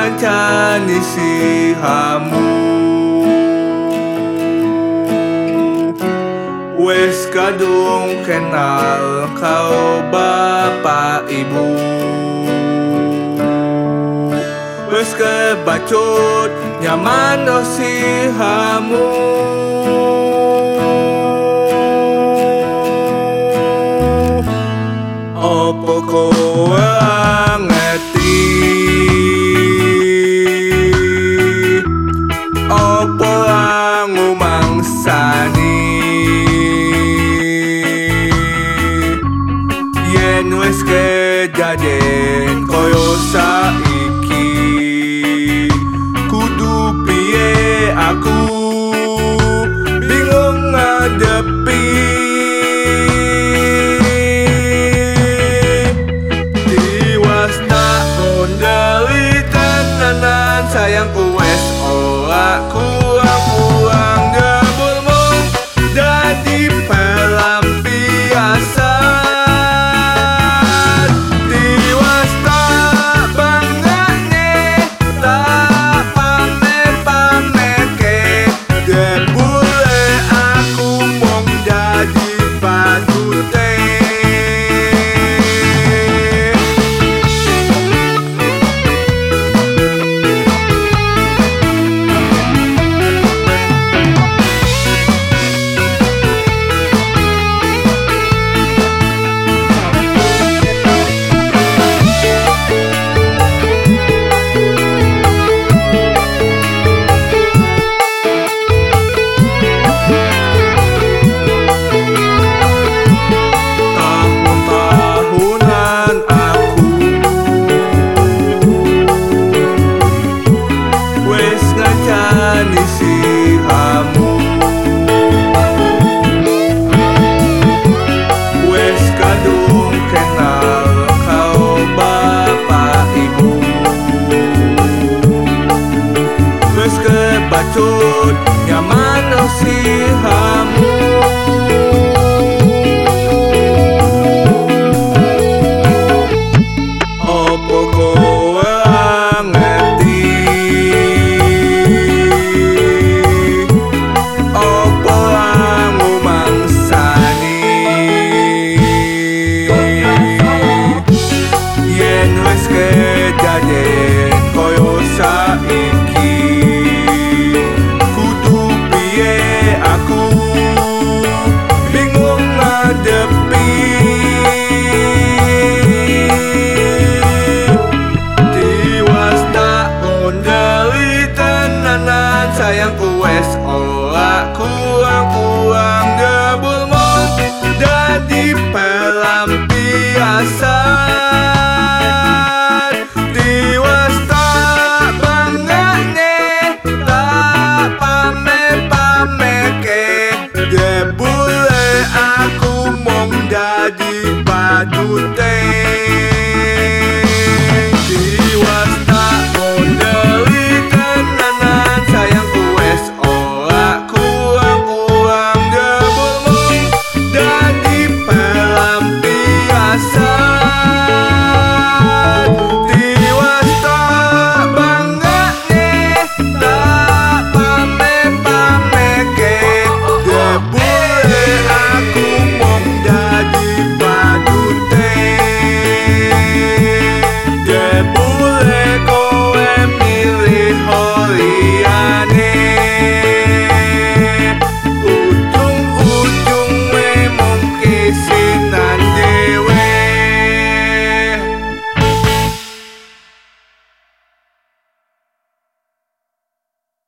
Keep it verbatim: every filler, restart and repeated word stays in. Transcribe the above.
ngancani si hamu. Wes kadung kenal kau bapak ibu. Wes kebacut nyaman no si hamu. Opo kowe ngerti? Opo angu mangsani? Yen wes kejadian koyo saiki, kudu piye aku bingung ngadepi. Sayangku wes ora kurang-kurang debulmu dadi pelampiasan. Tiwas tak banggane, tak pamer-pamerke, debule aku mong dadi padute. Kebacut nyaman no si hamu. Opo kowe ngerti? Opo angu mangsani? Yen wes kejadian koyo saiki, aku bingung ngadepi. Tiwas tak kondali tenanan, sayangku wes ora kurang-kurang debulmu dadi pelampiasan. Tiwas tak banggane, tak pamer-pamer, debule aku mong dadi padut.